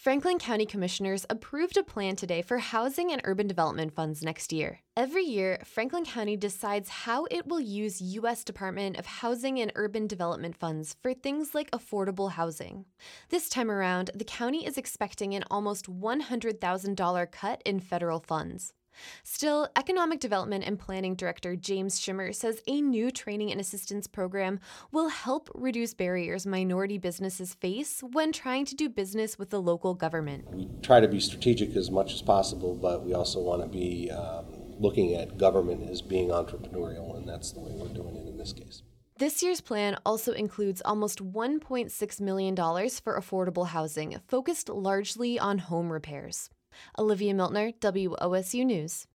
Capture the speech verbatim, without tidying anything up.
Franklin County Commissioners approved a plan today for housing and urban development funds next year. Every year, Franklin County decides how it will use U S Department of Housing and Urban Development funds for things like affordable housing. This time around, the county is expecting an almost one hundred thousand dollars cut in federal funds. Still, Economic Development and Planning Director James Schimmer says a new training and assistance program will help reduce barriers minority businesses face when trying to do business with the local government. We try to be strategic as much as possible, but we also want to be um, looking at government as being entrepreneurial, and that's the way we're doing it in this case. This year's plan also includes almost one point six million dollars for affordable housing, focused largely on home repairs. Olivia Miltner, W O S U News.